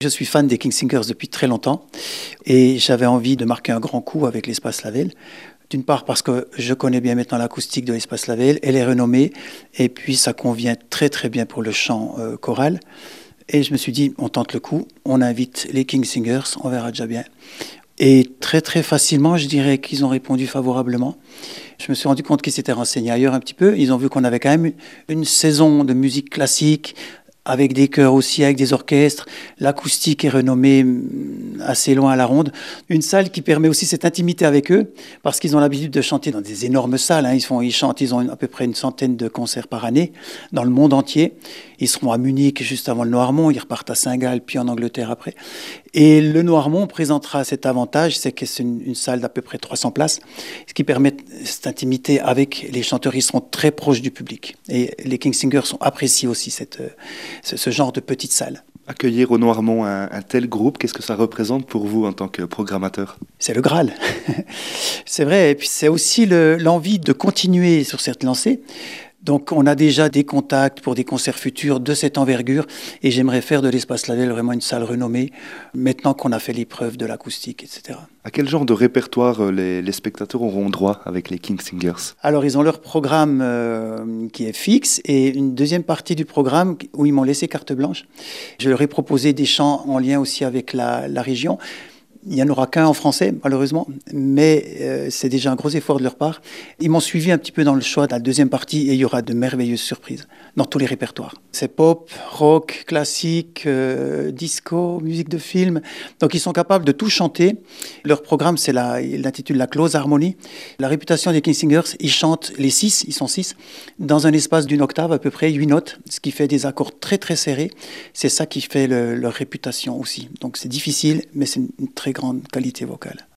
Je suis fan des King Singers depuis très longtemps et j'avais envie de marquer un grand coup avec l'Espace Lavelle. D'une part parce que je connais bien maintenant l'acoustique de l'Espace Lavelle, elle est renommée et puis ça convient très très bien pour le chant choral. Et je me suis dit, on tente le coup, on invite les King Singers, on verra déjà bien. Et très très facilement, je dirais qu'ils ont répondu favorablement. Je me suis rendu compte qu'ils s'étaient renseignés ailleurs un petit peu. Ils ont vu qu'on avait quand même une saison de musique classique, avec des chœurs aussi, avec des orchestres. L'acoustique est renommée assez loin à la ronde. Une salle qui permet aussi cette intimité avec eux, parce qu'ils ont l'habitude de chanter dans des énormes salles. Hein. Ils ont à peu près une centaine de concerts par année dans le monde entier. Ils seront à Munich juste avant le Noirmont, ils repartent à Saint-Gall, puis en Angleterre après. Et le Noirmont présentera cet avantage, c'est que c'est une salle d'à peu près 300 places, ce qui permet cette intimité avec les chanteurs. Ils seront très proches du public. Et les King Singers ont apprécié aussi ce genre de petite salle. Accueillir au Noirmont un tel groupe, qu'est-ce que ça représente pour vous en tant que programmateur? C'est le Graal. C'est vrai. Et puis c'est aussi l'envie de continuer sur cette lancée. Donc on a déjà des contacts pour des concerts futurs de cette envergure et j'aimerais faire de l'Espace Lavelle vraiment une salle renommée maintenant qu'on a fait l'épreuve de l'acoustique, etc. À quel genre de répertoire les spectateurs auront droit avec les King Singers? Alors ils ont leur programme qui est fixe et une deuxième partie du programme où ils m'ont laissé carte blanche. Je leur ai proposé des chants en lien aussi avec la région. Il n'y en aura qu'un en français, malheureusement, mais c'est déjà un gros effort de leur part. Ils m'ont suivi un petit peu dans le choix de la deuxième partie et il y aura de merveilleuses surprises dans tous les répertoires. C'est pop, rock, classique, disco, musique de film. Donc ils sont capables de tout chanter. Leur programme, il l'intitule La Close Harmonie. La réputation des King Singers, ils chantent les 6, ils sont 6, dans un espace d'une octave, à peu près 8 notes, ce qui fait des accords très très serrés. C'est ça qui fait leur réputation aussi. Donc c'est difficile, mais c'est une très grande qualité vocale.